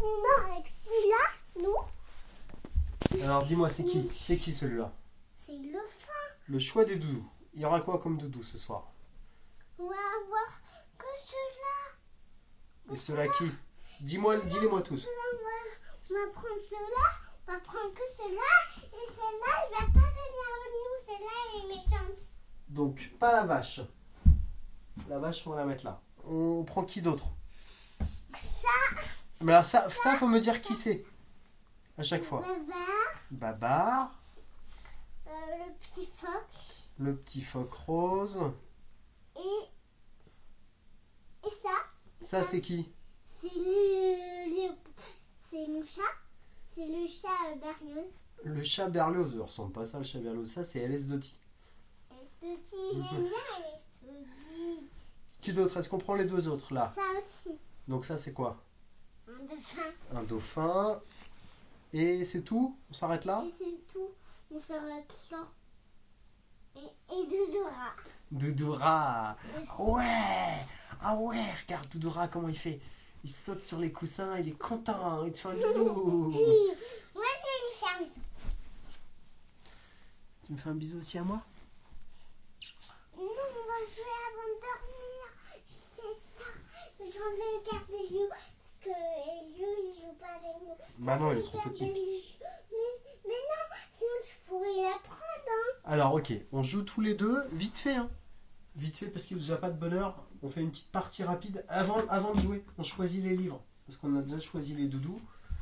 on a avec celui-là, nous. Alors dis-moi, c'est qui? C'est qui celui-là? C'est le fin. Le choix des doudous. Il y aura quoi comme doudou ce soir? On va avoir que ceux-là. Et ceux-là qui? Dis-moi, dis-les-moi tous. On va prendre ceux-là, on va prendre que ceux-là, et celle-là, il va pas venir avec nous, celle-là, elle est méchante. Donc, pas la vache. La vache, on va la mettre là. On prend qui d'autre? Ça. Mais alors ça, faut me dire qui c'est. À chaque fois. Babar, Babar, le petit phoque, le petit phoque rose. et ça. Ça, c'est qui? C'est mon chat. C'est le chat Berlioz. Le chat Berlioz. Il ressemble pas à ça, le chat Berlioz. Ça, c'est LS Doty. J'aime bien les Qui d'autre? Est-ce qu'on prend les deux autres là? Ça aussi. Donc ça, c'est quoi? Un dauphin. Un dauphin. Et c'est tout? On s'arrête là? Et c'est tout. On s'arrête là. Et Doudoura. Doudoura. Ouais. Ah ouais, regarde Doudoura comment il fait. Il saute sur les coussins, il est content, il te fait un bisou. Moi, je vais lui faire un bisou. Tu me fais un bisou aussi à moi? Non, on va jouer avant de dormir. Je sais ça. Je vais garder Elio. Parce que Elio, il joue pas avec nous. Bah non, il est trop petit. Mais non, sinon tu pourrais l'apprendre. Hein. Alors, ok, on joue tous les deux, vite fait. Hein. Vite fait, parce qu'il n'y a déjà pas de bonheur. On fait une petite partie rapide avant de jouer. On choisit les livres. Parce qu'on a déjà choisi les doudous.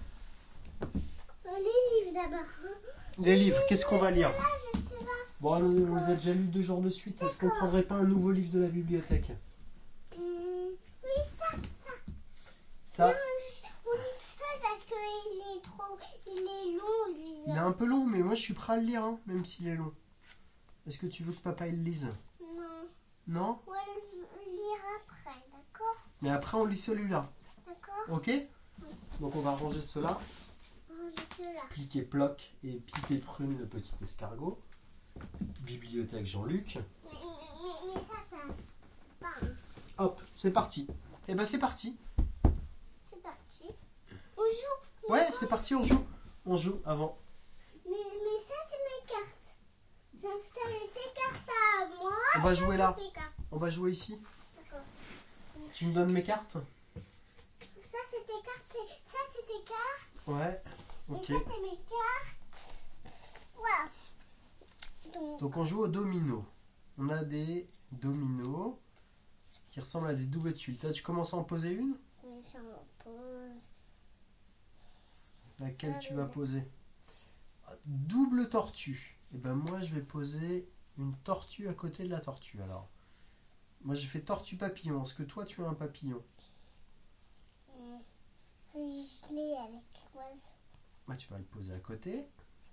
Les livres d'abord. Les livres, qu'est-ce qu'on va lire? Là, je sais pas. Bon, on les a déjà lus 2 jours de suite. Est-ce qu'on ne prendrait pas un nouveau livre de la bibliothèque? Oui, ça. Ça, Non, on lit tout seul parce qu'il est long, lui. il est un peu long, mais moi je suis prêt à le lire, hein, même s'il est long. Est-ce que tu veux que papa il lise? Non. Non? On va le lire après, d'accord? Mais après on lit celui-là. D'accord? Ok? Donc on va ranger cela. Ceux-là. Pliquer Ploc et Pipé Prune, le petit escargot. Bibliothèque Jean-Luc. Mais ça. Pas. Hop, c'est parti. Eh ben c'est parti. C'est parti. On joue. Ouais, c'est parti, on joue. On joue avant. Mais ça, c'est mes cartes. J'installe ces cartes à moi. On va jouer là. Tes cartes. On va jouer ici. D'accord. Tu me donnes mes cartes? Ça, c'est tes cartes. Ça, c'est tes cartes. Ouais. Et Ok. ça, c'est mes cartes. Voilà. Donc on joue au domino. On a des dominos qui ressemblent à des doubles tuiles. Toi, tu commences à en poser une? Mais ça me pose. Laquelle tu vas poser? Double tortue. Et ben moi je vais poser une tortue à côté de la tortue alors. Moi j'ai fait tortue papillon. Est-ce que toi tu as un papillon? Oui, je l'ai avec l'oiseau. Bah, tu vas le poser à côté.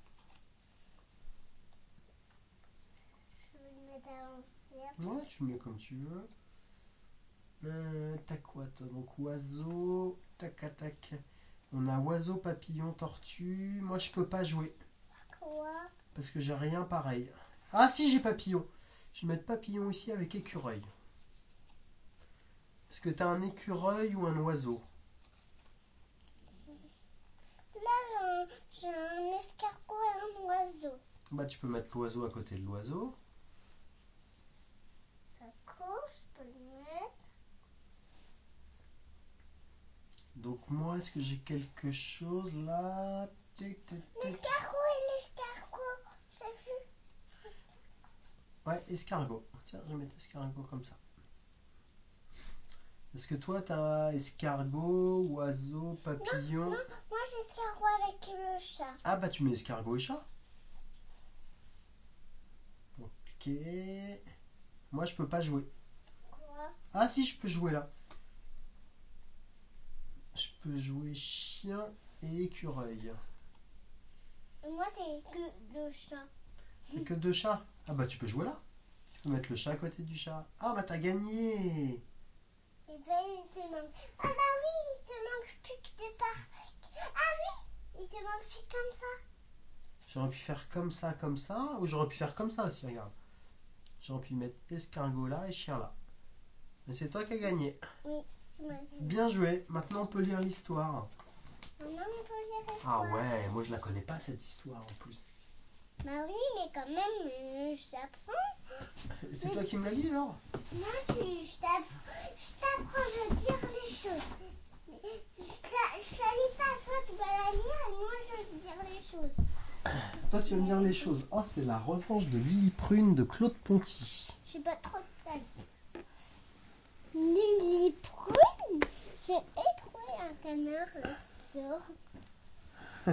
Je vais le mettre à l'envers. Ouais, tu le mets comme tu veux. T'as quoi toi? Donc oiseau, tac tac. On a oiseau, papillon, tortue. Moi je peux pas jouer. Quoi? Parce que j'ai rien pareil. Ah si, j'ai papillon. Je vais mettre papillon ici avec écureuil. Est-ce que tu as un écureuil ou un oiseau? Là, j'ai un escargot et un oiseau. Bah tu peux mettre l'oiseau à côté de l'oiseau. D'accord, je peux le mettre. Donc moi, est-ce que j'ai quelque chose là? L'escargot et l'escargot, j'ai vu. Ouais, escargot. Tiens, je vais mettre escargot comme ça. Est-ce que toi, tu as escargot, oiseau, papillon? Non, moi j'ai escargot avec le chat. Ah bah tu mets escargot et chat. Ok. Moi, je peux pas jouer. Quoi? Ah si, je peux jouer là. Je peux jouer chien et écureuil. Moi c'est que le chat. T'as que 2 chats. Ah bah tu peux jouer là. Tu peux mettre le chat à côté du chat. Ah bah t'as gagné. Et toi il te manque. Ah bah oui, il te manque plus que de parcs. Ah oui, il te manque plus comme ça. J'aurais pu faire comme ça, ou j'aurais pu faire comme ça aussi, regarde. J'aurais pu mettre escargot là et chien là. Mais c'est toi qui as gagné. Oui, c'est moi. Bien joué. Maintenant on peut lire l'histoire. Maman me posait le Ah soir. ouais, moi je la connais pas cette histoire en plus. Bah oui, mais quand même, j'apprends. C'est toi qui me la lis alors? Non, je t'apprends à dire les choses. Je la lis pas, toi tu vas la lire et moi je vais te dire les choses. Toi tu vas me dire les choses. Oh, c'est la revanche de Lily Prune de Claude Ponty. Je sais pas trop de taille. Lily Prune. J'ai trouvé un canard là qui sort.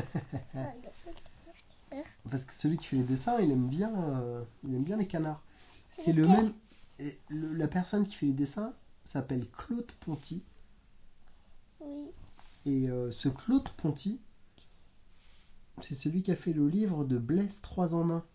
Parce que celui qui fait les dessins, il aime bien les canards. C'est le Lequel? même. La personne qui fait les dessins s'appelle Claude Ponty. Oui. Et ce Claude Ponty, c'est celui qui a fait le livre de Blaise 3 en 1.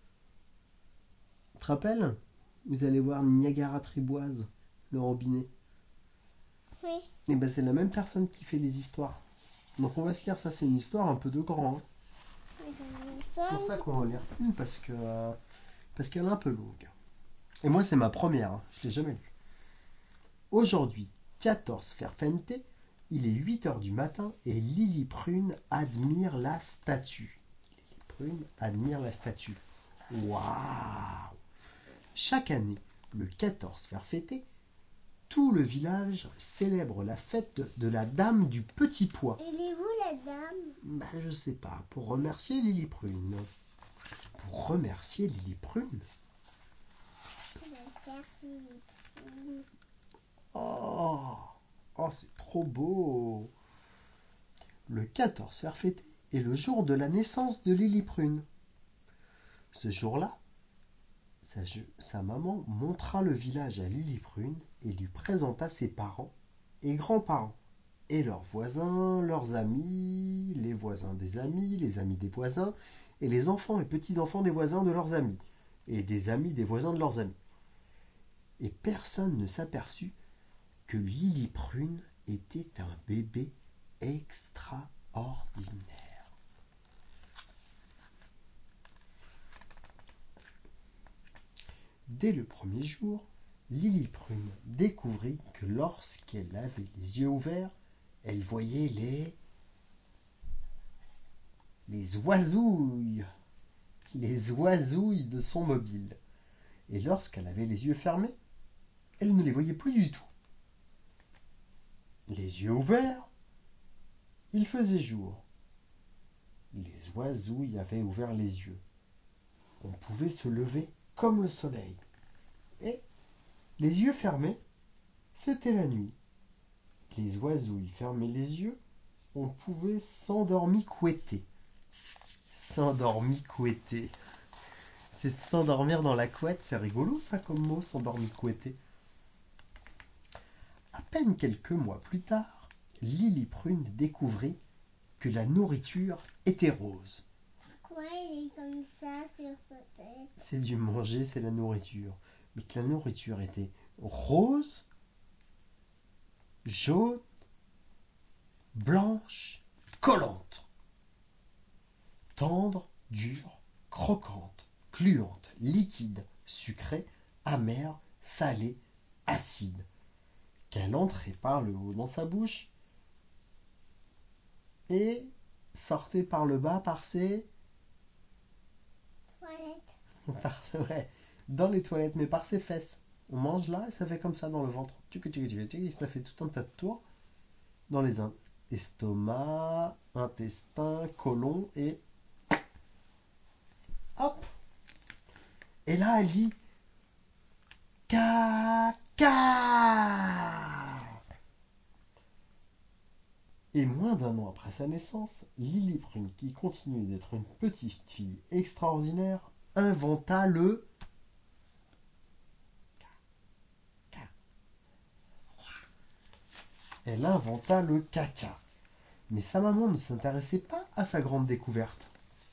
Tu te rappelles? Vous allez voir Niagara-Triboise, le robinet. Oui. Et ben c'est la même personne qui fait les histoires. Donc on va se lire ça, c'est une histoire un peu de grand. C'est pour ça qu'on va lire une parce qu'elle est un peu longue. Et moi c'est ma première, hein. Je l'ai jamais lue. Aujourd'hui, 14 Ferfente, il est 8h du matin et Lily Prune admire la statue. Lily Prune admire la statue. Waouh! Chaque année, le 14 Ferfête, tout le village célèbre la fête de la dame du petit pois. Elle est où la dame? Ben, je sais pas, pour remercier Lily Prune. Pour remercier Lily Prune? Elle va faire Lily Prune. Oh, oh c'est trop beau! Le 14 Ferfête est le jour de la naissance de Lily Prune. Ce jour-là, sa maman montra le village à Lily Prune et lui présenta ses parents et grands-parents, et leurs voisins, leurs amis, les voisins des amis, les amis des voisins, et les enfants et petits-enfants des voisins de leurs amis, et des amis des voisins de leurs amis. Et personne ne s'aperçut que Lily Prune était un bébé extraordinaire. Dès le premier jour, Lily Prune découvrit que lorsqu'elle avait les yeux ouverts, elle voyait les oisouilles, les oisouilles de son mobile. Et lorsqu'elle avait les yeux fermés, elle ne les voyait plus du tout. Les yeux ouverts, il faisait jour. Les oisouilles avaient ouvert les yeux. On pouvait se lever comme le soleil. Et les yeux fermés, c'était la nuit. Les oisouilles fermaient les yeux, on pouvait s'endormir-couetter. S'endormir-couetter. C'est s'endormir dans la couette, c'est rigolo ça comme mot, s'endormir-couetter. À peine quelques mois plus tard, Lily Prune découvrit que la nourriture était rose. Pourquoi il est comme ça sur sa tête? C'est du manger, c'est la nourriture. Mais que la nourriture était rose, jaune, blanche, collante. Tendre, dure, croquante, gluante, liquide, sucrée, amère, salée, acide. Qu'elle entrait par le haut dans sa bouche et sortait par le bas par ses... Toilette. dans les toilettes, mais par ses fesses. On mange là et ça fait comme ça dans le ventre. Et ça fait tout un tas de tours dans les estomac, intestin, côlon et hop. Et là, elle dit caca. Et moins d'un an après sa naissance, Lily Prune, qui continue d'être une petite fille extraordinaire, inventa le... Elle inventa le caca. Mais sa maman ne s'intéressait pas à sa grande découverte.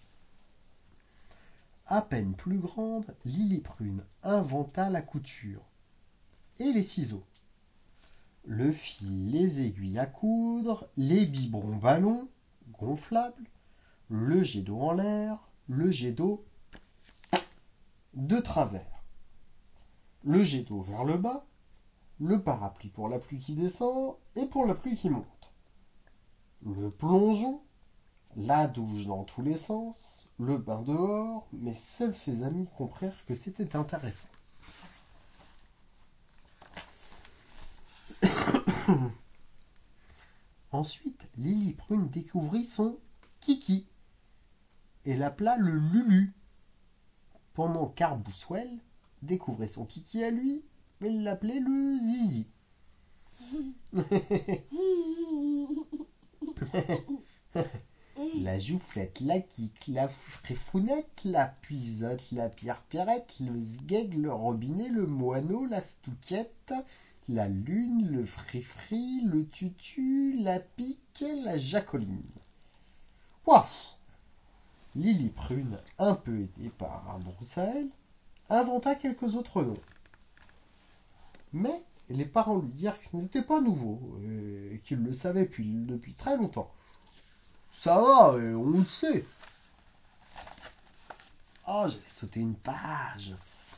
À peine plus grande, Lily Prune inventa la couture et les ciseaux, le fil, les aiguilles à coudre, les biberons ballons gonflables, le jet d'eau en l'air, le jet d'eau de travers, le jet d'eau vers le bas, le parapluie pour la pluie qui descend et pour la pluie qui monte. le plongeon, la douche dans tous les sens, le bain dehors, mais seuls ses amis comprirent que c'était intéressant. Ensuite, Lily Prune découvrit son kiki et l'appela le Lulu, pendant qu'Arbousswell découvrait son kiki à lui, mais il l'appelait le Zizi. La Jouflette, la Kik, la Fréfounette, la Puisotte, la Pierre-Pierrette, le Sgeg, le Robinet, le Moineau, la Stouquette, la Lune, le Frifri, le Tutu, la Pique, la Jacoline. Ouaf! Lily Prune, un peu aidée par Arbroussael, inventa quelques autres noms. Mais les parents lui dirent que ce n'était pas nouveau, et qu'ils le savaient depuis très longtemps. Ça va, on le sait. Oh, j'avais sauté une page.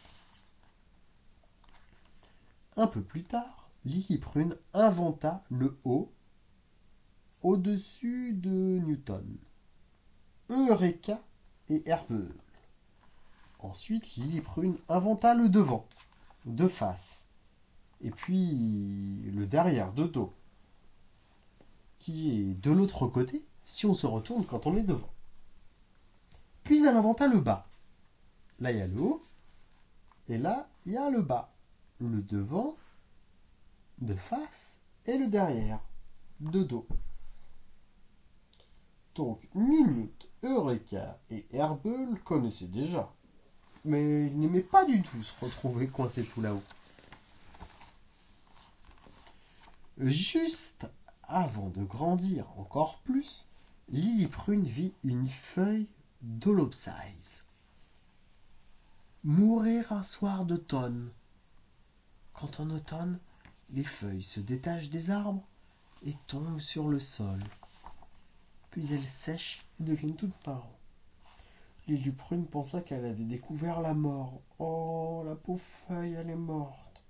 Un peu plus tard, Lily Prune inventa le O au-dessus de Newton. Eureka et Herbel. Ensuite, Lily Prune inventa le devant, de face. Et puis le derrière, de dos, qui est de l'autre côté si on se retourne quand on est devant. Puis elle inventa le bas. Là, il y a le haut, et là, il y a le bas. Le devant, de face, et le derrière, de dos. Donc, Minute, Eureka et Herbel connaissaient déjà. Mais ils n'aimaient pas du tout se retrouver coincés tout là-haut. Juste avant de grandir encore plus, Lily Prune vit une feuille d'Holopsize mourir un soir d'automne. Quand en automne, les feuilles se détachent des arbres et tombent sur le sol. Puis elles sèchent et deviennent toutes marron. Lily Prune pensa qu'elle avait découvert la mort. Oh, la pauvre feuille, elle est morte.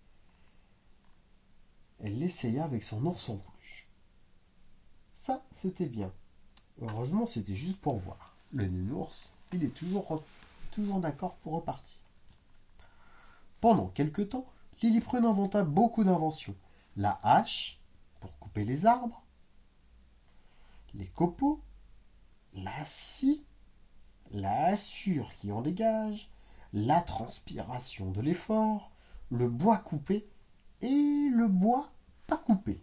Elle l'essaya avec son ours en peluche. Ça, c'était bien. Heureusement, c'était juste pour voir. Le nounours, il est toujours d'accord pour repartir. Pendant quelque temps, Lily Prune inventa beaucoup d'inventions. La hache, pour couper les arbres, les copeaux, la scie, la hassure qui en dégage, la transpiration de l'effort, le bois coupé et le bois pas coupé.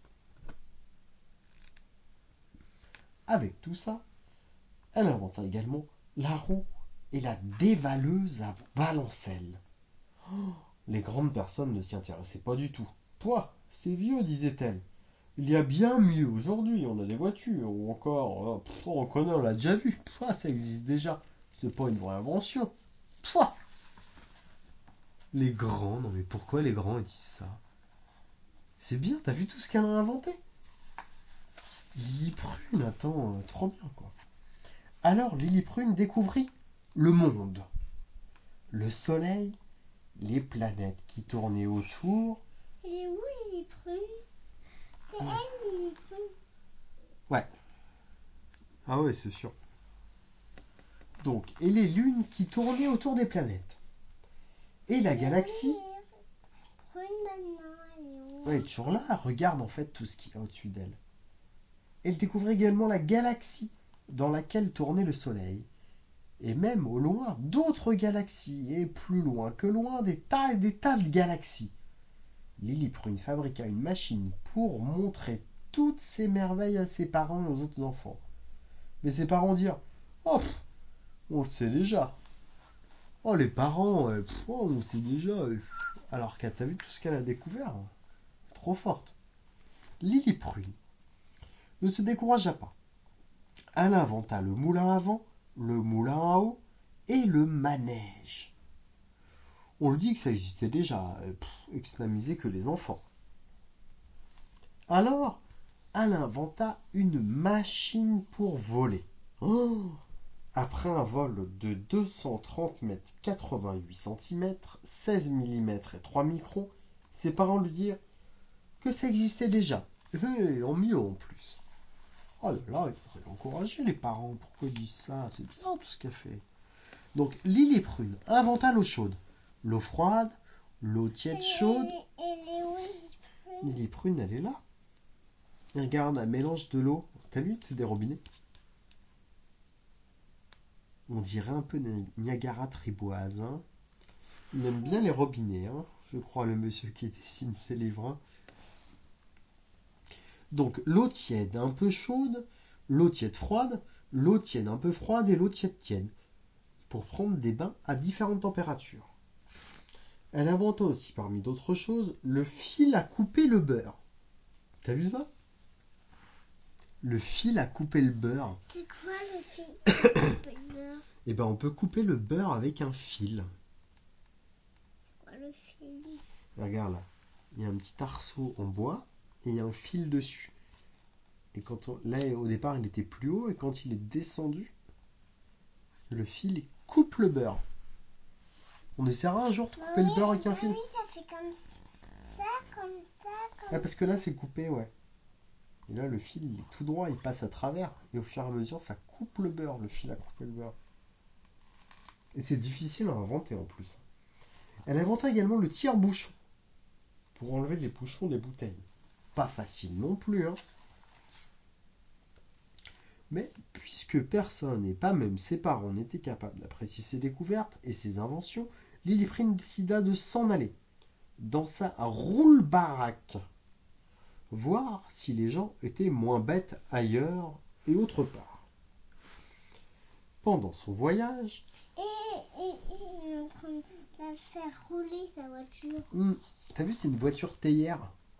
Avec tout ça, elle inventa également la roue et la dévaleuse à balancelle. Les grandes personnes ne s'y intéressaient pas du tout. Pouah, c'est vieux, disait-elle. Il y a bien mieux aujourd'hui, on a des voitures, ou encore, on connaît, on l'a déjà vu. Pouah, ça existe déjà. C'est pas une vraie invention. Pouah. Les grands, non mais pourquoi les grands disent ça? C'est bien, t'as vu tout ce qu'elle a inventé? Lily Prune, attends, trop bien quoi. Alors Lily Prune découvrit le monde, le soleil, les planètes qui tournaient autour. Elle est où, Lily Prune? C'est elle, Lily Prune. Ouais. Ah ouais, c'est sûr. Donc, et les lunes qui tournaient autour des planètes. Et la galaxie. Prune maintenant, elle est où? Ouais, elle est toujours là, elle regarde en fait tout ce qu'il y a au-dessus d'elle. Elle découvrait également la galaxie dans laquelle tournait le soleil. Et même au loin, d'autres galaxies, et plus loin que loin, des tas et des tas de galaxies. Lily Prune fabriqua une machine pour montrer toutes ces merveilles à ses parents et aux autres enfants. Mais ses parents dirent: Oh, on le sait déjà. Oh, les parents, oh, on le sait déjà. Alors qu'elle t'a vu tout ce qu'elle a découvert. Trop forte. Lily Prune ne se découragea pas. Elle inventa le moulin à vent, le moulin à eau et le manège. On lui dit que ça existait déjà, et que ça n'amusait que les enfants. Alors, elle inventa une machine pour voler. Oh, après un vol de 230 mètres 88 cm, 16 mm et 3 microns, ses parents lui dirent que ça existait déjà, et en mieux en plus. Oh là là, vous allez encourager les parents. Pourquoi ils disent ça? C'est bien tout ce qu'elle fait. Donc, Lily Prune inventa l'eau chaude, l'eau froide, l'eau tiède chaude. Elle est où, les prunes? Lily Prune, elle est là. Et regarde, un mélange de l'eau. T'as vu, c'est des robinets. On dirait un peu Niagara Triboise. Hein. Il aime bien les robinets, hein. Je crois, le monsieur qui dessine ses livres. Hein. Donc, l'eau tiède un peu chaude, l'eau tiède froide, l'eau tiède un peu froide et l'eau tiède tiède. Pour prendre des bains à différentes températures. Elle inventa aussi, parmi d'autres choses, le fil à couper le beurre. T'as vu ça? Le fil à couper le beurre. C'est quoi le fil? Eh ben, on peut couper le beurre avec un fil. Quoi le fil? Regarde là, il y a un petit arceau en bois et il y a un fil dessus. Et là, au départ, il était plus haut et quand il est descendu, le fil il coupe le beurre. On essaiera un jour de couper le beurre avec un fil. Oui, ça fait comme ça, comme ça, comme Ah, parce que là, c'est coupé, ouais. Et là, le fil, il est tout droit, il passe à travers. Et au fur et à mesure, ça coupe le beurre, le fil à couper le beurre. Et c'est difficile à inventer en plus. Elle inventa également le tire-bouchon pour enlever les bouchons des bouteilles. Pas facile non plus, hein. Mais puisque personne, et pas même ses parents, n'était capable d'apprécier ses découvertes et ses inventions, Lily Prune décida de s'en aller dans sa roule-baraque, voir si les gens étaient moins bêtes ailleurs et autre part. Pendant son voyage, il est en train de la faire rouler sa voiture. T'as vu, c'est une voiture théière.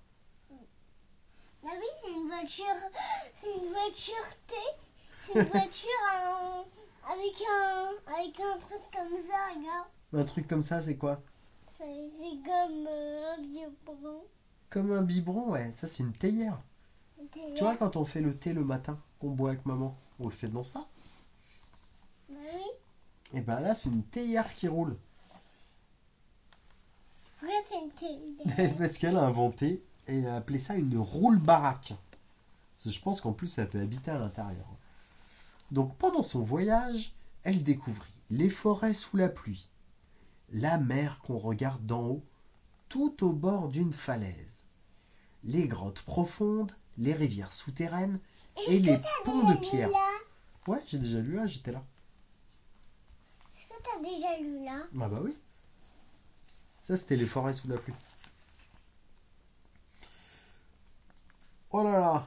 Ah oui, c'est une voiture T. C'est une voiture avec un truc comme ça, regarde. Un truc comme ça, c'est quoi? C'est comme un vieux brin. Comme un biberon, ouais. Ça, c'est une théière. Tu vois, quand on fait le thé le matin, qu'on boit avec maman, on le fait dans ça. Bah oui. Et ben là, c'est une théière qui roule. Pourquoi c'est une télé? Parce qu'elle a inventé, et elle a appelé ça une roule-baraque. Parce que je pense qu'en plus, ça peut habiter à l'intérieur. Donc, pendant son voyage, elle découvrit les forêts sous la pluie, la mer qu'on regarde d'en haut, tout au bord d'une falaise, les grottes profondes, les rivières souterraines et les ponts de pierre. Ouais, j'ai déjà lu là, j'étais là. Est-ce que t'as déjà lu là? Ah bah oui. Ça, c'était les forêts sous la pluie. Oh là là.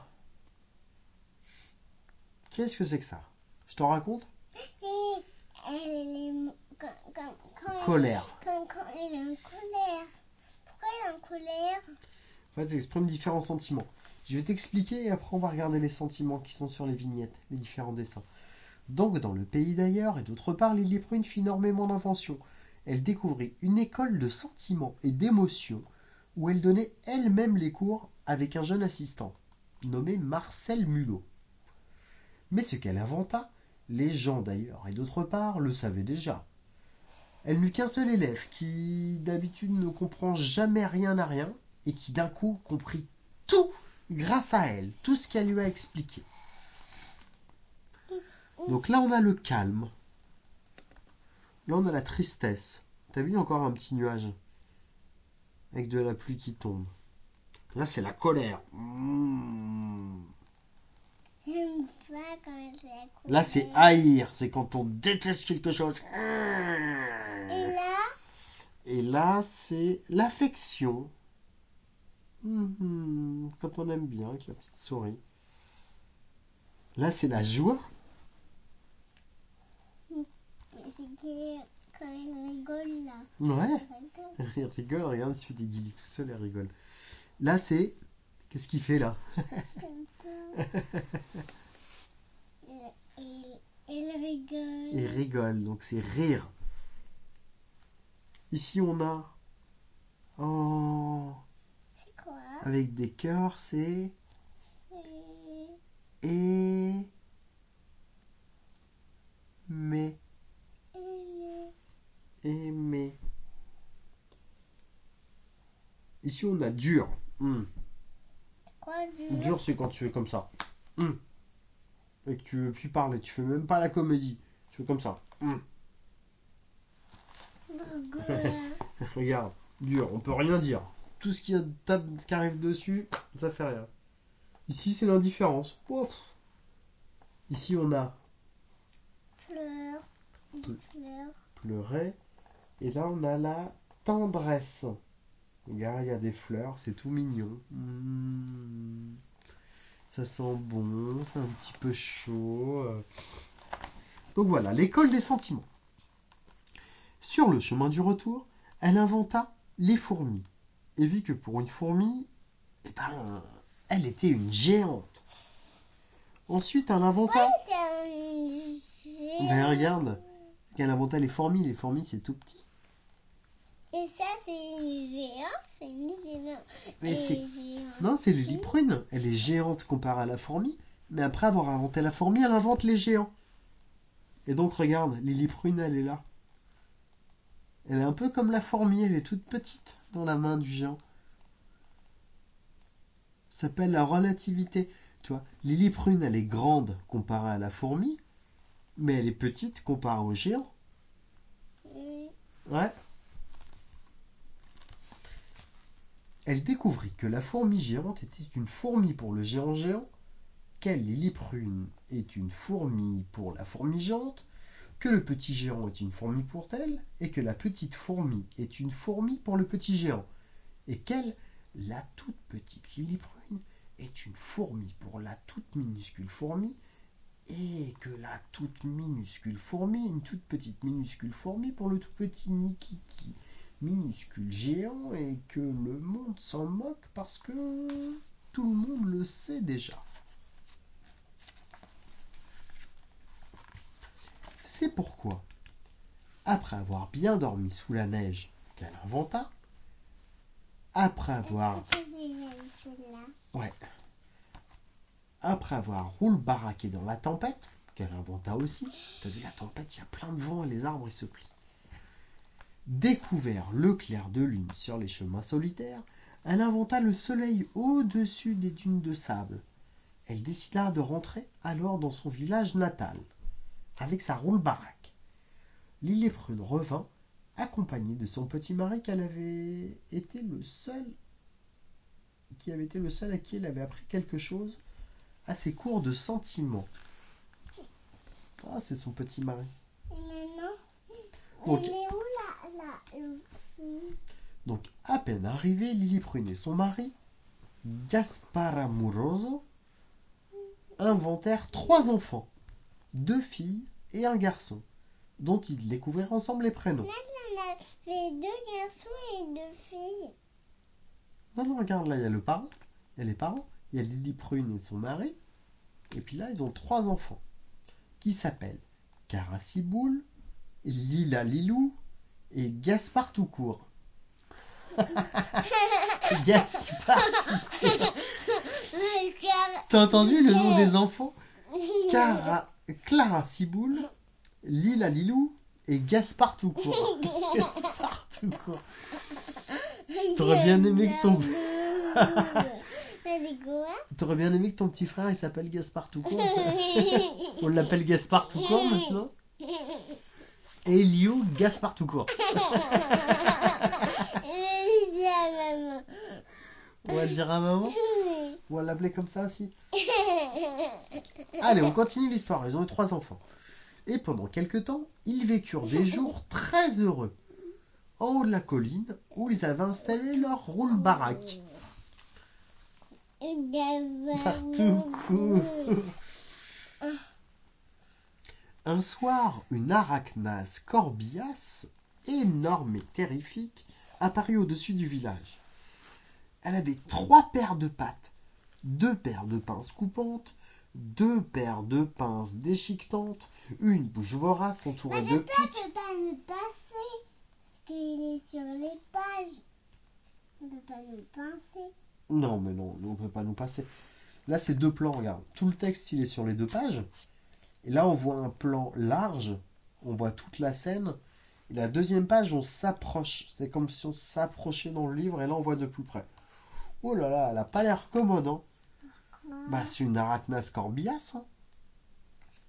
Qu'est-ce que c'est que ça? Je te raconte? Et elle est quand Colère. quand elle est en colère. Pourquoi elle est en colère? En fait, ça exprime différents sentiments. Je vais t'expliquer et après on va regarder les sentiments qui sont sur les vignettes, les différents dessins. Donc, dans le pays d'ailleurs, et d'autre part, Lily Prune fit énormément d'inventions. Elle découvrit une école de sentiments et d'émotions où elle donnait elle-même les cours avec un jeune assistant, nommé Marcel Mulot. Mais ce qu'elle inventa, les gens d'ailleurs et d'autre part le savaient déjà. Elle n'eut qu'un seul élève qui d'habitude ne comprend jamais rien à rien et qui d'un coup comprit tout grâce à elle, tout ce qu'elle lui a expliqué. Donc là on a le calme, là on a la tristesse. T'as vu encore un petit nuage avec de la pluie qui tombe. Là c'est la colère. J'aime pas quand elle est en colère. Là c'est haïr, c'est quand on déteste quelque chose. Et là? Et là c'est l'affection. Quand on aime bien avec la petite souris. Là c'est la joie. C'est quand elle rigole là. Ouais. Elle rigole. Il rigole, regarde, il se fait des guillis tout seul et rigole. Là, c'est. Qu'est-ce qu'il fait là? J'aime pas. Elle rigole. Il rigole, donc c'est rire. Ici, on a. Oh. C'est quoi? Avec des cœurs, c'est. C'est... Et. Mais. Elle Aimer. Ici, on a dur. Quoi dur? Dur, c'est quand tu fais comme ça. Hum. et que tu veux plus parler, tu fais même pas la comédie. Tu fais comme ça. Pourquoi? Regarde, dur, on peut rien dire. Tout ce qui arrive dessus, ça fait rien. Ici, c'est l'indifférence. Ouf. Ici, on a Fleur. Fleur. pleurer. Et là, on a la tendresse. Regarde, il y a des fleurs, c'est tout mignon. Ça sent bon, c'est un petit peu chaud. Donc voilà, l'école des sentiments. Sur le chemin du retour, elle inventa les fourmis. Et vit que pour une fourmi, eh ben, elle était une géante. Ensuite, elle inventa... C'est un Ben géant. regarde, elle inventa les fourmis. Les fourmis, c'est tout petit. Et ça, c'est une géante. C'est une géante. Mais c'est... Géante. Non, c'est Lily Prune. Elle est géante comparée à la fourmi. Mais après avoir inventé la fourmi, elle invente les géants. Et donc, regarde, Lily Prune, elle est là. Elle est un peu comme la fourmi, elle est toute petite dans la main du géant. Ça s'appelle la relativité. Tu vois, Lily Prune, elle est grande comparée à la fourmi, mais elle est petite comparée au géant. Oui. Ouais. Elle découvrit que la fourmi géante était une fourmi pour le géant géant, qu'elle, Lily Prune, est une fourmi pour la fourmi géante, que le petit géant est une fourmi pour elle, et que la petite fourmi est une fourmi pour le petit géant, et qu'elle, la toute petite Lily Prune, est une fourmi pour la toute minuscule fourmi, et que la toute minuscule fourmi est une toute petite minuscule fourmi pour le tout petit Nikiki minuscule géant, et que le monde s'en moque parce que tout le monde le sait déjà. C'est pourquoi, après avoir bien dormi sous la neige qu'elle inventa, après avoir... Est-ce que tu déjà eu celle-là? Ouais. Après avoir roule-baraqué dans la tempête, qu'elle inventa aussi, t'as vu la tempête, il y a plein de vent et les arbres ils se plient. Découvert le clair de lune sur les chemins solitaires, elle inventa le soleil au-dessus des dunes de sable. Elle décida de rentrer alors dans son village natal, avec sa roule-baraque. Lily Prune revint, accompagnée de son petit mari qui avait été le seul à qui elle avait appris quelque chose à ses cours de sentiments. Ah, c'est son petit mari. Et maintenant, Donc, elle est où le fruit? donc à peine arrivée, Lily Prune et son mari, Gaspar Amoroso, inventèrent 3 enfants, 2 filles et un garçon, dont ils découvrirent ensemble les prénoms. On a fait 2 garçons et 2 filles. Non, non, regarde, là, il y a le parent, il y a les parents, il y a Lily Prune et son mari, et puis là, ils ont 3 enfants, qui s'appellent Caraciboule, Lila Lilou et Gaspard tout court. Gaspard tout court. T'as entendu le nom des enfants? Clara Ciboule, Lila Lilou et Gaspard tout court. Gaspard tout court. T'aurais bien aimé que ton... T'aurais bien aimé que ton petit frère il s'appelle Gaspard tout court. On l'appelle Gaspard tout court maintenant. Elio Gaspard tout court. On va le dire à maman. On va l'appeler comme ça aussi. Allez, on continue l'histoire. Ils ont eu 3 enfants. Et pendant quelque temps, ils vécurent des jours très heureux, en haut de la colline où ils avaient installé leur roule-baraque. Partout court. Un soir, une arachnas corbias, énorme et terrifique, apparut au-dessus du village. Elle avait 3 paires de pattes, 2 paires de pinces coupantes, 2 paires de pinces déchiquetantes, une bouche vorace entourée de pics. On peut pas nous passer parce qu'il est sur les pages. On peut pas nous pincer. Non, mais non, on ne peut pas nous passer. Là, c'est 2 plans, regarde. Tout le texte, il est sur les 2 pages. Et là, on voit un plan large. On voit toute la scène. Et la deuxième page, on s'approche. C'est comme si on s'approchait dans le livre. Et là, on voit de plus près. Oh là là, elle a pas l'air commode, hein. Bah, c'est une arachnas corbias, hein.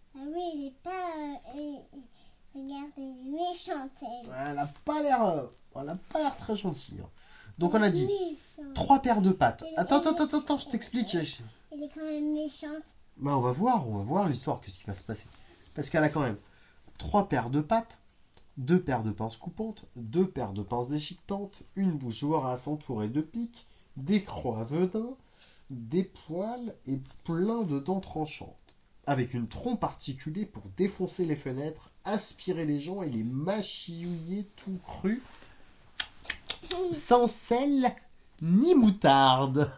Ah oui, elle est pas... regarde, elle est méchante, elle. Elle a pas l'air très gentille, hein. Donc on a dit Méchante. 3 paires de pattes. Elle- Attends, elle- je t'explique. Elle est quand même méchante. Bah, on va voir l'histoire, qu'est-ce qui va se passer. Parce qu'elle a quand même 3 paires de pattes, 2 paires de pinces coupantes, 2 paires de pinces déchiquetantes, une bouche vorace entourée de pics, des crocs à vedin, des poils et plein de dents tranchantes. Avec une trompe articulée pour défoncer les fenêtres, aspirer les gens et les mâchouiller tout cru, sans sel ni moutarde.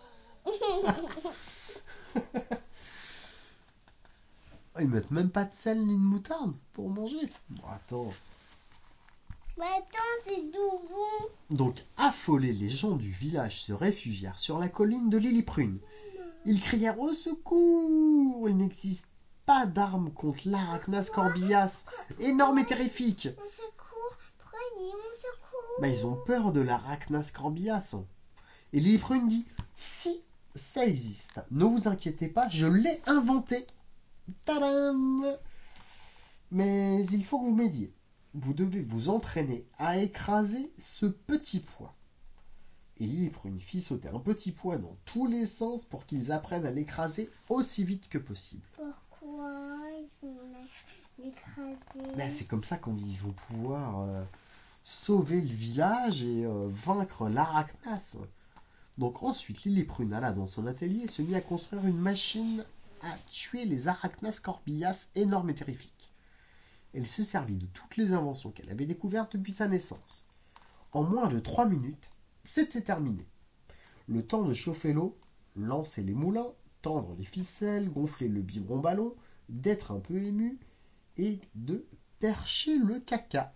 Ils mettent même pas de sel ni de moutarde pour manger. Bon, attends. Mais attends, c'est tout bon. Donc, affolés, les gens du village se réfugièrent sur la colline de Lily-Prune. Ils crièrent au secours. Il n'existe pas d'arme contre l'Arachnas corbillas, énorme et terrifique. Au secours. Pourquoi ils disent au secours? Bah, ils ont peur de l'Arachnas corbillas. Et Lily-Prune dit, si ça existe, ne vous inquiétez pas, je l'ai inventé. Tadam! Mais il faut que vous m'aidiez. Vous devez vous entraîner à écraser ce petit pois. Et Lily-Prune fit sauter un petit pois dans tous les sens pour qu'ils apprennent à l'écraser aussi vite que possible. Pourquoi ils vont l'écraser? Ben, c'est comme ça qu'ils vont pouvoir sauver le village et vaincre l'Arachnas. Donc ensuite, Lily-Prune alla dans son atelier et se mit à construire une machine à tuer les Arachnas corbillas énormes et terrifiques. Elle se servit de toutes les inventions qu'elle avait découvertes depuis sa naissance. En moins de 3 minutes, c'était terminé. Le temps de chauffer l'eau, lancer les moulins, tendre les ficelles, gonfler le biberon ballon, d'être un peu ému et de percher le caca.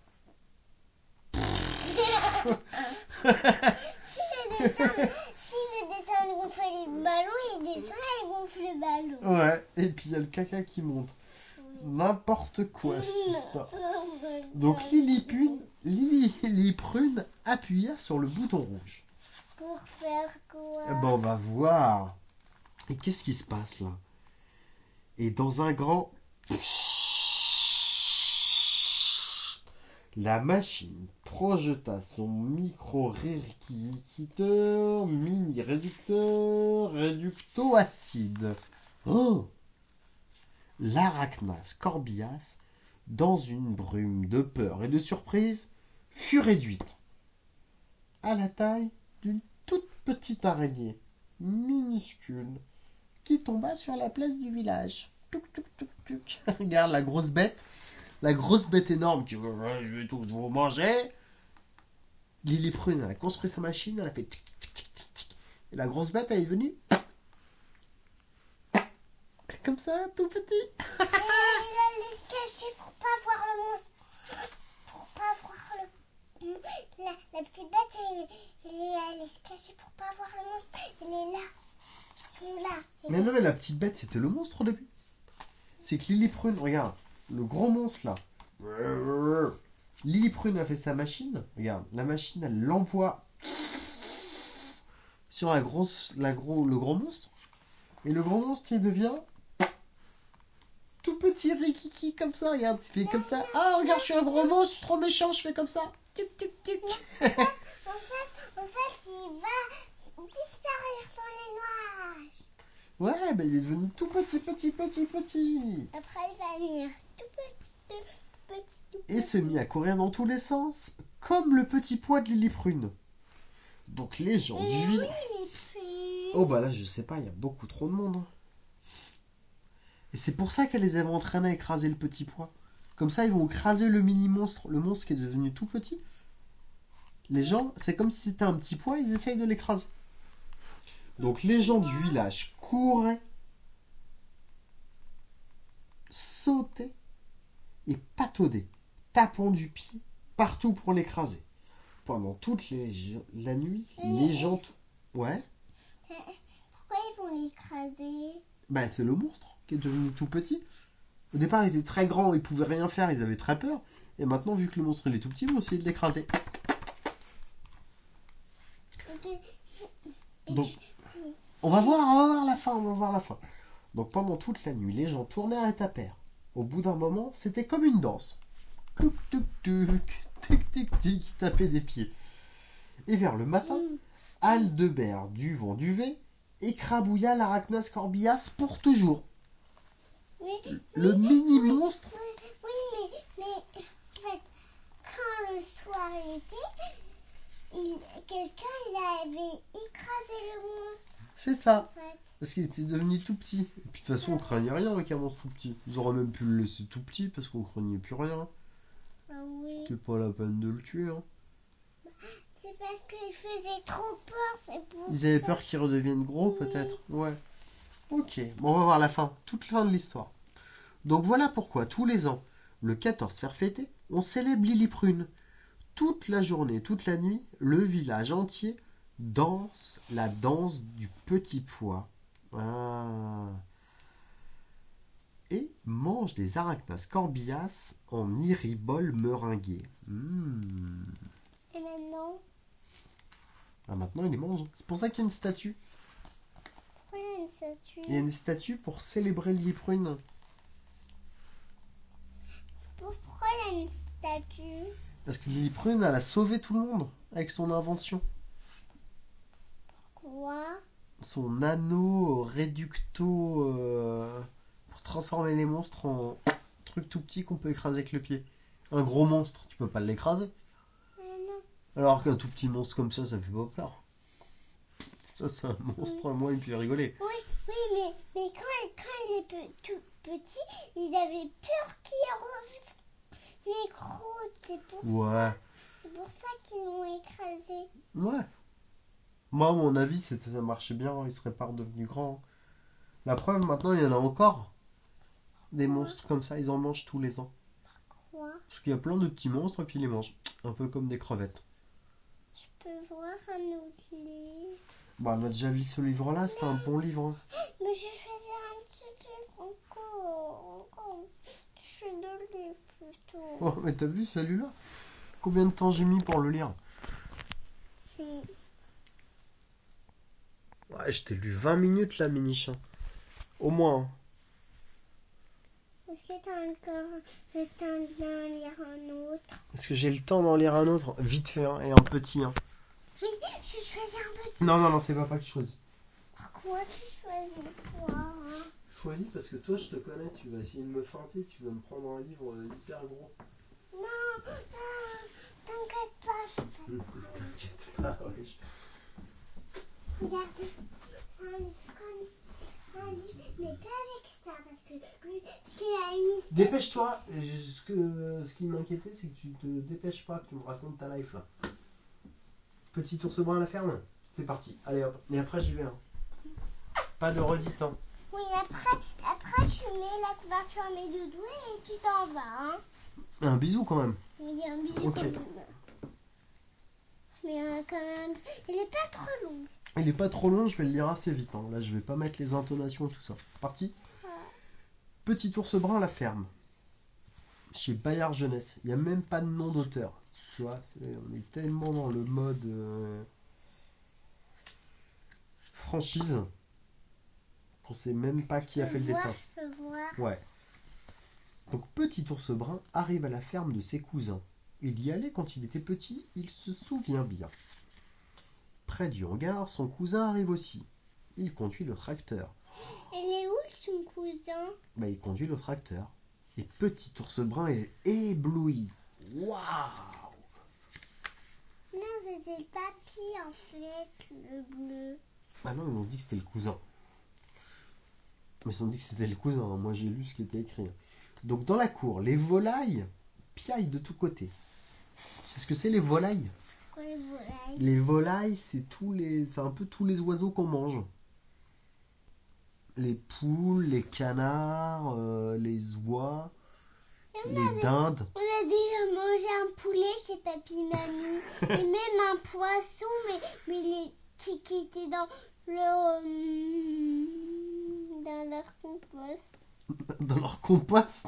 S'il veut descendre, gonfler les ballons, il descend et gonfle le ballon. Ouais, et puis il y a le caca qui monte. N'importe quoi cette histoire. Donc Lily Prune appuya sur le bouton rouge. Pour faire quoi? Eh ben on va voir. Et qu'est-ce qui se passe là? Et dans un grand... La machine projeta son micro-réquisiteur, mini-réducteur, réducto-acide. Oh! L'Arachnas corbillas, dans une brume de peur et de surprise, fut réduite à la taille d'une toute petite araignée, minuscule, qui tomba sur la place du village. Touc, touc, touc, touc. Regarde la grosse bête énorme qui je vais tous vous manger. Lily Prune, elle a construit sa machine, elle a fait tic, tic, tic, tic, tic. Et la grosse bête, elle est venue comme ça, tout petit. Elle allait se cacher pour pas voir le monstre. Pour pas voir le... La petite bête, elle allait se cacher pour pas voir le monstre. Elle est là. Elle est là. Mais non, mais la petite bête, c'était le monstre au début. C'est que Lily Prune, regarde, le gros monstre là. Lily Prune a fait sa machine. Regarde, la machine, elle l'envoie sur le gros monstre. Et le gros monstre, il devient tout petit rikiki comme ça. Regarde, il fait comme ça. Ah, regarde, je suis un gros monstre, je suis trop méchant, je fais comme ça. Tuc, tuc, tuc. En fait, il va disparaître sur les nuages. Ouais, ben il est devenu tout petit, petit, petit, petit. Après, il va venir tout petit, tout Et petit. se mit à courir dans tous les sens, comme le petit pois de Lily Prune. Donc les gens du Oui, village... il est pris. Oh bah là, je sais pas, il y a beaucoup trop de monde, hein. Et c'est pour ça qu'elle les avait entraînés à écraser le petit pois. Comme ça, ils vont écraser le mini-monstre, le monstre qui est devenu tout petit. Les gens, c'est comme si c'était un petit pois, ils essayent de l'écraser. Donc les gens du village couraient, sautaient et pataudaient, tapant du pied partout pour l'écraser. Pendant la nuit, les gens... Ouais, Pourquoi ils vont l'écraser? bah c'est le monstre qui est devenu tout petit. Au départ, il était très grand, ils pouvaient rien faire, ils avaient très peur. Et maintenant, vu que le monstre il est tout petit, ils vont essayer de l'écraser. Donc, on va voir la fin, on va voir la fin. Donc pendant toute la nuit, les gens tournèrent et tapèrent. Au bout d'un moment, c'était comme une danse. Touc, touc, touc, tic, tic, tic, taper des pieds. Et vers le matin, Aldebert Duvant-Duvet écrabouilla l'Arachnas corbillas pour toujours. Oui, Le mini-monstre. mais en fait, quand le soir était, quelqu'un il avait écrasé le monstre. C'est ça. En fait. Parce qu'il était devenu tout petit. Et puis de toute façon, on craignait rien avec un monstre tout petit. Ils auraient même pu le laisser tout petit parce qu'on craignait plus rien. Ah oui. C'était pas la peine de le tuer. Hein. C'est parce qu'il faisait trop peur, c'est pour Ils avaient ça. peur qu'il redevienne gros, peut-être. Ouais. Ok. Bon, on va voir la fin. Toute fin de l'histoire. Donc voilà pourquoi, tous les ans, le 14 Ferfêté, on célèbre Lily Prune. Toute la journée, toute la nuit, le village entier danse la danse du petit pois. Ah. Et mange des arachnas corbillas en iribol meringué. Et maintenant, Ah, maintenant, il les mange. C'est pour ça qu'il y a une statue. pourquoi il y a une statue? Il y a une statue pour célébrer Lily Prune. Pourquoi il y a une statue? Parce que Lily Prune, elle a sauvé tout le monde avec son invention. Quoi? Son anneau réducto pour transformer les monstres en truc tout petit qu'on peut écraser avec le pied. Un gros monstre, tu peux pas l'écraser. Mais non. Alors qu'un tout petit monstre comme ça fait pas peur. Ça, c'est un monstre, moi, il me fait rigoler. Oui, mais quand il est tout petit, il avait peur qu'il revienne gros. Ouais. C'est pour ça qu'ils l'ont écrasé. Ouais. Moi, à mon avis, ça marchait bien, il serait pas redevenu grand. La preuve, maintenant, il y en a encore. Des monstres comme ça, ils en mangent tous les ans. Quoi? Parce qu'il y a plein de petits monstres et puis ils les mangent. Un peu comme des crevettes. Je peux voir un autre livre. Bah, on a déjà lu ce livre-là, c'était un bon livre. Hein. Mais je choisir un petit livre encore. Je suis de livre plutôt. Oh, mais t'as vu celui-là? Combien de temps j'ai mis pour le lire? Ouais, je t'ai lu 20 minutes là, mini-chien. Au moins. Hein. Est-ce que t'as encore le temps d'en lire un autre? Est-ce que j'ai le temps d'en lire un autre? Vite fait, hein, et un petit. Hein. Oui, je choisis un petit. Non, c'est papa qui choisit. Pourquoi tu choisis toi? Hein? Choisis parce que toi, je te connais, tu vas essayer de me feinter, tu vas me prendre un livre hyper gros. Non, t'inquiète pas, je peux pas. T'inquiète pas, ouais. Regarde, c'est un livre comme un livre, mais pas avec ça, parce que lui, parce qu'il a une histoire. Dépêche-toi. Ce qui m'inquiétait, c'est que tu te dépêches pas, que tu me racontes ta life là. Petit ours brun à la ferme. C'est parti. Allez hop. Et après, j'y vais. Hein. Pas de redite. Hein. Oui, après tu mets la couverture à mes deux doigts et tu t'en vas. Hein. Un bisou quand même. Oui, un bisou Ok. quand même. Mais quand même, il est pas trop long. Il est pas trop long, je vais le lire assez vite. Hein. Là, je vais pas mettre les intonations et tout ça. C'est parti. Petit ours brun à la ferme. Chez Bayard Jeunesse. Il n'y a même pas de nom d'auteur. Tu vois, on est tellement dans le mode franchise qu'on sait même pas qui a fait le dessin. Je peux voir. Ouais. Donc Petit ours brun arrive à la ferme de ses cousins. Il y allait quand il était petit, il se souvient bien. Près du hangar, son cousin arrive aussi. Il conduit le tracteur. Elle est où son cousin? Il conduit le tracteur. Et Petit ours brun est ébloui. Waouh! Non, c'était le papy en fait, le bleu. Ah non, ils m'ont dit que c'était le cousin. Mais ils ont dit que c'était le cousin. Hein. Moi, j'ai lu ce qui était écrit. Donc, dans la cour, les volailles piaillent de tous côtés. C'est ce que c'est les volailles? C'est quoi les volailles? Les volailles, c'est un peu tous les oiseaux qu'on mange. Les poules, les canards, les oies, les dindes. On a déjà mangé un poulet chez papy et mamie. Et même un poisson, mais qui était dans leur compost. Dans leur compost.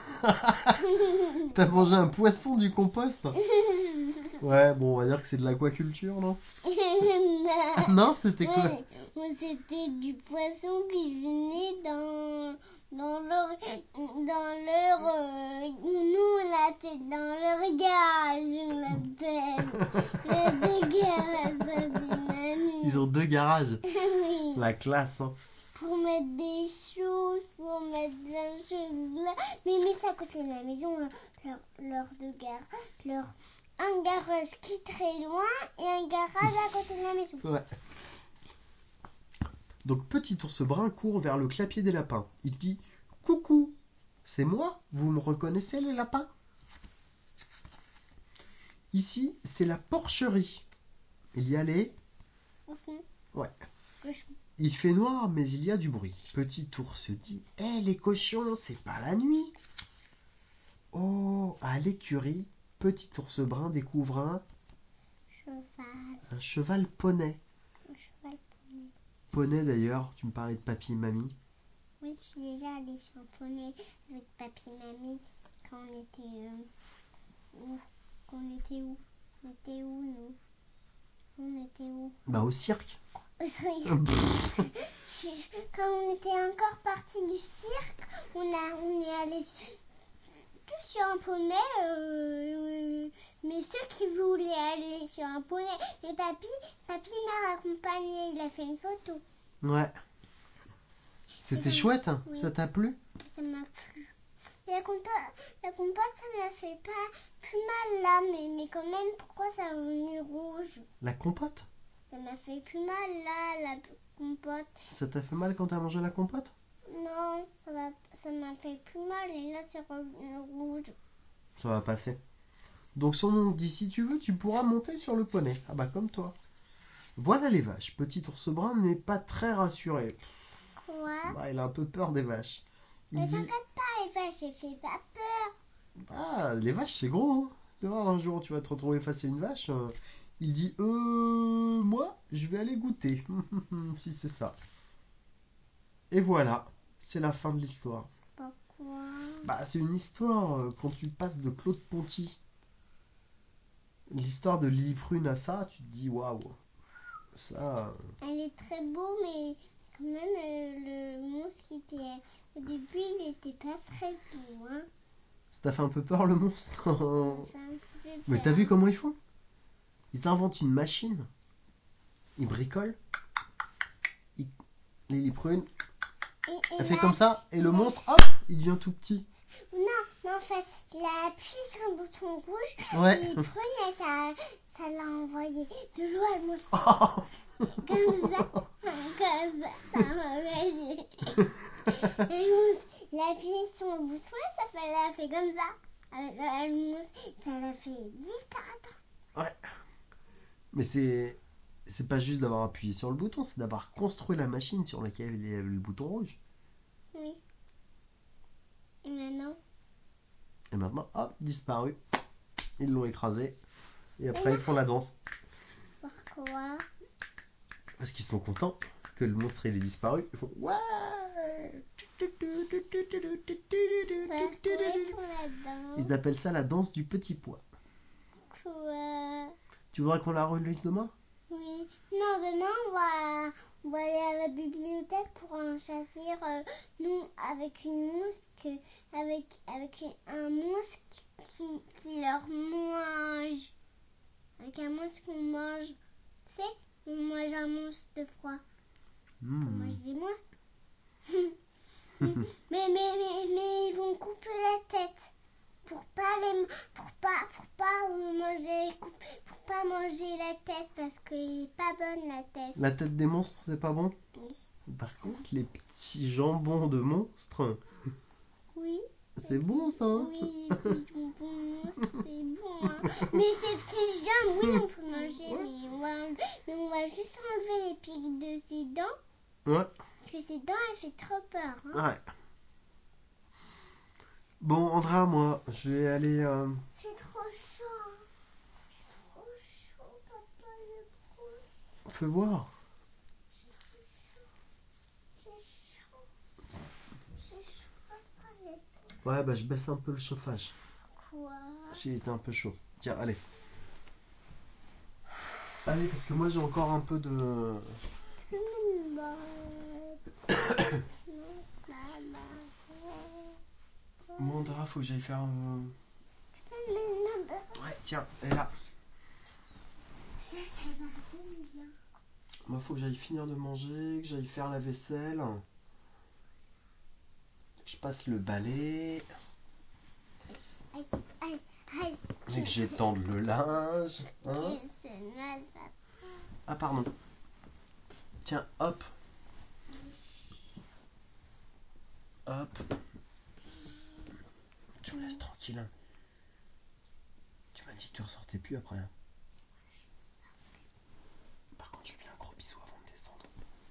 T'as mangé un poisson du compost? Ouais, bon, on va dire que c'est de l'aquaculture, non? Non, c'était quoi? C'était du poisson qui venait dans leur garage. Oui. La classe, hein. Pour mettre des choses, pour mettre plein de choses là. Mais c'est à côté de la maison, leur de gare. Un garage qui est très loin et un garage à côté de la maison. Ouais. Donc Petit Ours Brun court vers le clapier des lapins. Il dit « Coucou, c'est moi, vous me reconnaissez les lapins ?» Ici, c'est la porcherie. Il y a les... Ouais. Il fait noir, mais il y a du bruit. Petit Ours dit « Hé, les cochons, c'est pas la nuit !» Oh, à l'écurie, Petit Ours Brun découvre Cheval. un cheval poney. Un cheval poney. Poney d'ailleurs, tu me parlais de papy et mamie. Oui, je suis déjà allée sur un poney avec papy et mamie quand on était où? On était où? On était où, nous? On était où? Bah au cirque. Quand on était encore parti du cirque, on est allé tous sur un poney, mais ceux qui voulaient aller sur un poney, mais papy m'a raccompagné, il a fait une photo. Ouais. C'était chouette, hein. Oui. Ça t'a plu? Ça m'a plu. La compote, ça m'a fait pas plus mal là, mais quand même, pourquoi ça est devenu rouge? La compote? Ça m'a fait plus mal là, la compote. Ça t'a fait mal quand t'as mangé la compote? Non, ça m'a fait plus mal et là c'est revenu rouge. Ça va passer. Donc son nom dit si tu veux, tu pourras monter sur le poney. Ah bah comme toi. Voilà les vaches. Petit Ours Brun n'est pas très rassuré. Quoi? Bah, il a un peu peur des vaches. Il Mais dit t'inquiète pas, les vaches, j'ai fait pas peur. ah, les vaches c'est gros, hein. Tu vois, un jour tu vas te retrouver face à une vache. Il dit moi je vais aller goûter. Si c'est ça. Et voilà, c'est la fin de l'histoire. Pourquoi? Bah c'est une histoire quand tu passes de Claude Ponty. L'histoire de Lily Prune à ça, tu te dis waouh. Ça. Elle est très beau, mais quand même, le monstre qui était au début, il était pas très beau, hein. Ça t'a fait un peu peur le monstre? Ça m'a fait un petit peu Mais t'as peur. vu comment ils font? Ils inventent une machine. Ils bricolent. Lily Prune, Et elle fait là, comme ça, et le monstre, hop, il devient tout petit. non, en fait, il a appuyé sur un bouton rouge, Ouais. et il prenait, ça l'a envoyé de l'eau à le monstre. Comme ça, ça m'a envoyé. Le monstre, il a appuyé sur un bouton et ça l'a fait comme ça. Le monstre, ça l'a fait disparaître. Ouais. Mais c'est pas juste d'avoir appuyé sur le bouton, c'est d'avoir construit la machine sur laquelle il y avait le bouton rouge. Oui. Et maintenant? Et maintenant, hop, disparu. Ils l'ont écrasé. Et après, non. ils font la danse. Pourquoi? Parce qu'ils sont contents que le monstre il est disparu. Ils font ouais. Pour la danse. Ils appellent ça la danse du petit pois. Quoi? Tu voudrais qu'on la relise demain? Oui. Non, demain, on va aller à la bibliothèque pour en choisir nous, avec une mouche, avec un monstre qui leur mange. Avec un monstre qu'on mange. Tu sais, on mange un monstre de froid. On mange des monstres. mais ils vont couper la tête. Pour pas manger la tête parce qu'elle est pas bonne la tête. La tête des monstres, c'est pas bon? Oui. Par contre, les petits jambons de monstres, Oui. c'est bon ça, hein? Oui, les petits bonbons, c'est bon. Hein. Mais ces petits jambes, oui, on peut manger, mais on va juste enlever les pics de ses dents. Ouais. Parce que ses dents, elles fait trop peur. Hein. Ouais. Bon, Andrea, moi, je vais aller. C'est trop chaud. Hein. C'est trop chaud, papa, il est trop chaud. Fais voir. C'est chaud, papa, il est trop. Ouais, bah je baisse un peu le chauffage. Quoi? S'il était un peu chaud. Tiens, allez. Allez, parce que moi j'ai encore un peu de. Bon, Andrea, faut que j'aille faire. Ouais, tiens, elle est là. Ça va bien. Moi, faut que j'aille finir de manger, que j'aille faire la vaisselle, que je passe le balai, Aïe, aïe, aïe. et que j'étende le linge. Hein. C'est mal, ça. Ah, pardon. Tiens, hop. Hop. Tu me laisses tranquille. Hein. Tu m'as dit que tu ressortais plus après. Hein. Par contre, je fais un gros bisou avant de descendre.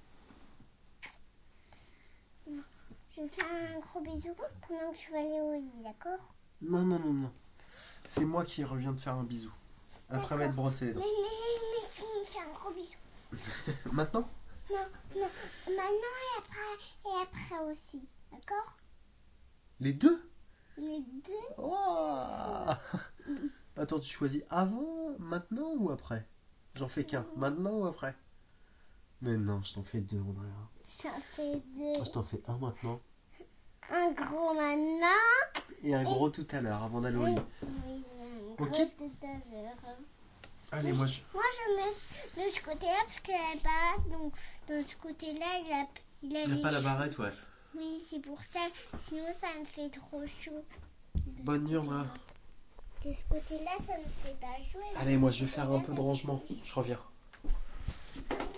Je vais faire un gros bisou pendant que je vais aller au lit, d'accord? Non, non, non, non. C'est moi qui reviens de faire un bisou. Après m'être brossé les dents. Mais tu me fais un gros bisou. Maintenant? Non, non, maintenant et après aussi, d'accord? Les deux? Les deux. Oh. Attends, tu choisis avant, maintenant ou après? J'en fais qu'un. Maintenant ou après? Mais non, je t'en fais deux, Andrea. J'en fais deux. Je t'en fais un maintenant. Un gros maintenant. Et un gros tout à l'heure, avant d'aller au lit. Oui, un Ok. gros tout à l'heure. Allez, moi je... Moi, je mets de ce côté-là parce que là-bas, donc de ce côté-là, il a Il n'y a les pas la cheveux. barrette, ouais. Oui, c'est pour ça. Sinon, ça me fait trop chaud. Bonne nuit, Andrea. De ce côté-là, ça me fait pas chaud. Allez, moi je vais faire un peu de rangement. Je reviens.